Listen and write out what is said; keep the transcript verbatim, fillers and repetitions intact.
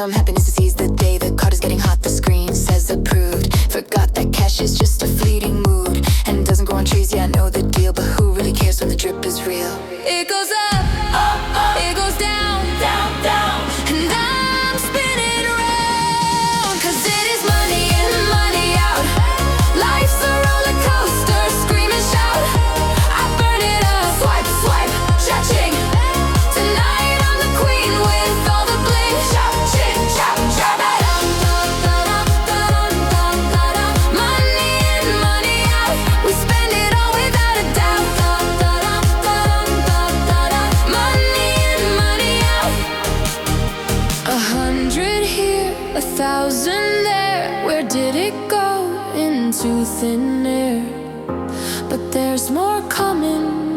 some happiness to seize the day. The card is getting hot, the screen says approved. Forgot that cash is just a fleeting mood, and doesn't grow on trees, yeah I know the deal. But who really cares when the drip is real? It goes up, up, up. It goes down, down, down. And I'm spinning around, cause it is money in, money out. Life's a roller coaster, scream and shout. I burn it up, swipe, swipe, cha-ching. Tonight I'm the queen with all the bling. Chop, ching, chop, chop. Money in, money out. We spend it all without a doubt. Money in, money out. A hundred here, a thousand there. Where did it go? Into thin air. But there's more coming.